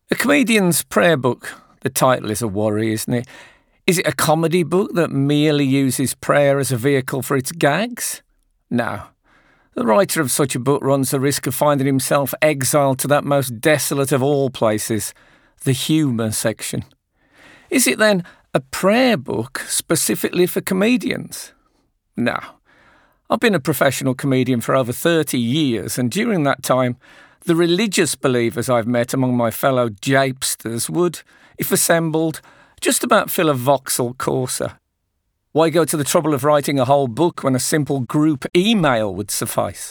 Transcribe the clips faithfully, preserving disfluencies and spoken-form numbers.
A Comedian's Prayer Book. The title is a worry, isn't it? Is it a comedy book that merely uses prayer as a vehicle for its gags? No. The writer of such a book runs the risk of finding himself exiled to that most desolate of all places, the humour section. Is it then a prayer book specifically for comedians? No. I've been a professional comedian for over thirty years, and during that time, the religious believers I've met among my fellow japesters would, if assembled, just about fill a Vauxhall Corsa. Why go to the trouble of writing a whole book when a simple group email would suffice?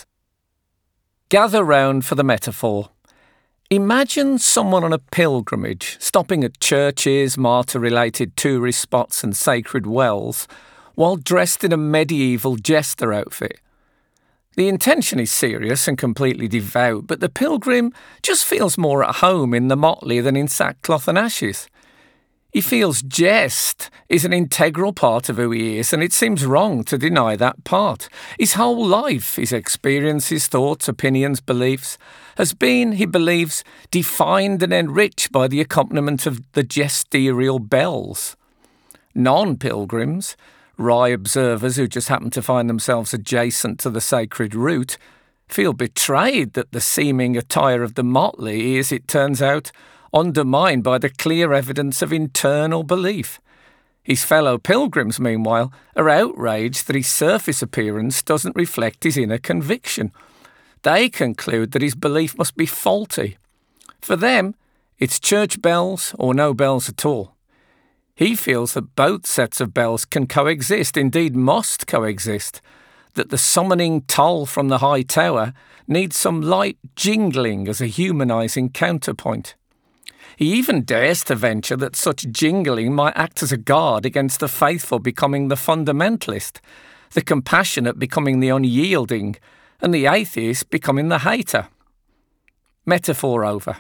Gather round for the metaphor. Imagine someone on a pilgrimage, stopping at churches, martyr-related tourist spots and sacred wells, while dressed in a medieval jester outfit. The intention is serious and completely devout, but the pilgrim just feels more at home in the motley than in sackcloth and ashes. He feels jest is an integral part of who he is, and it seems wrong to deny that part. His whole life, his experiences, thoughts, opinions, beliefs, has been, he believes, defined and enriched by the accompaniment of the jesterial bells. Non-pilgrims, wry observers who just happen to find themselves adjacent to the sacred route, feel betrayed that the seeming attire of the motley is, it turns out, undermined by the clear evidence of internal belief. His fellow pilgrims, meanwhile, are outraged that his surface appearance doesn't reflect his inner conviction. They conclude that his belief must be faulty. For them, it's church bells or no bells at all. He feels that both sets of bells can coexist, indeed must coexist, that the summoning toll from the high tower needs some light jingling as a humanising counterpoint. He even dares to venture that such jingling might act as a guard against the faithful becoming the fundamentalist, the compassionate becoming the unyielding, and the atheist becoming the hater. Metaphor over.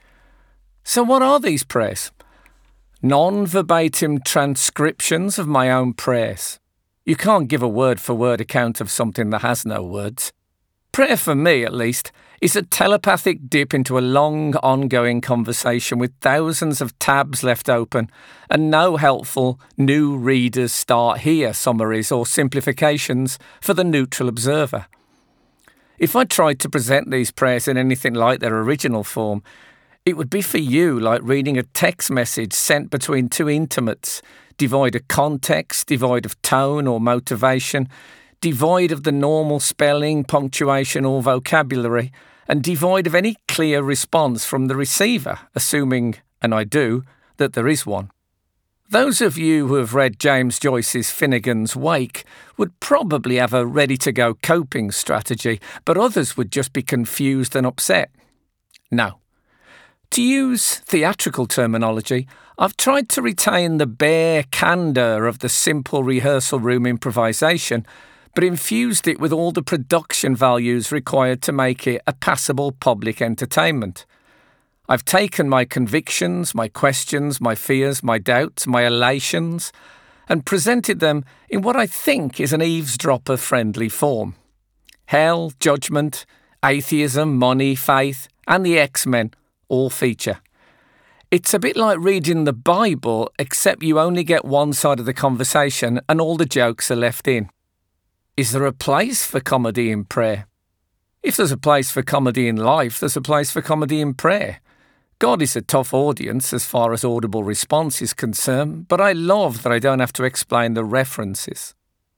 So what are these prayers? Non-verbatim transcriptions of my own prayers. You can't give a word-for-word account of something that has no words. Prayer, for me at least, is a telepathic dip into a long, ongoing conversation with thousands of tabs left open and no helpful new readers start here summaries or simplifications for the neutral observer. If I tried to present these prayers in anything like their original form, it would be for you like reading a text message sent between two intimates, devoid of context, devoid of tone or motivation, devoid of the normal spelling, punctuation or vocabulary, and devoid of any clear response from the receiver, assuming, and I do, that there is one. Those of you who have read James Joyce's Finnegan's Wake would probably have a ready-to-go coping strategy, but others would just be confused and upset. No. To use theatrical terminology, I've tried to retain the bare candour of the simple rehearsal room improvisation, but infused it with all the production values required to make it a passable public entertainment. I've taken my convictions, my questions, my fears, my doubts, my elations, and presented them in what I think is an eavesdropper-friendly form. Hell, judgment, atheism, money, faith, and the X-Men all feature. It's a bit like reading the Bible, except you only get one side of the conversation and all the jokes are left in. Is there a place for comedy in prayer? If there's a place for comedy in life, there's a place for comedy in prayer. God is a tough audience as far as audible response is concerned, but I love that I don't have to explain the references.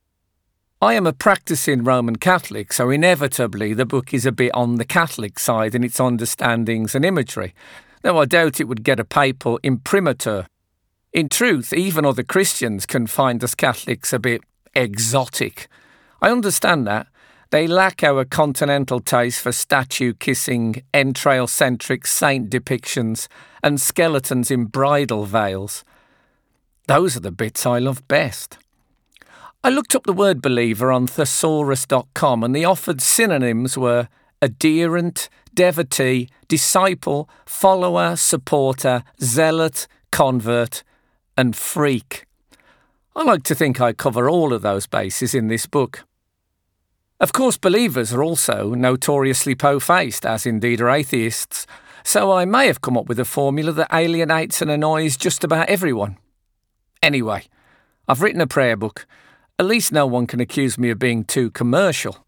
I am a practicing Roman Catholic, so inevitably the book is a bit on the Catholic side in its understandings and imagery, though I doubt it would get a papal imprimatur. In truth, even other Christians can find us Catholics a bit exotic. I understand that. They lack our continental taste for statue-kissing, entrail-centric saint depictions and skeletons in bridal veils. Those are the bits I love best. I looked up the word believer on thesaurus dot com and the offered synonyms were adherent, devotee, disciple, follower, supporter, zealot, convert, and freak. I like to think I cover all of those bases in this book. Of course, believers are also notoriously po-faced, as indeed are atheists, so I may have come up with a formula that alienates and annoys just about everyone. Anyway, I've written a prayer book. At least no one can accuse me of being too commercial.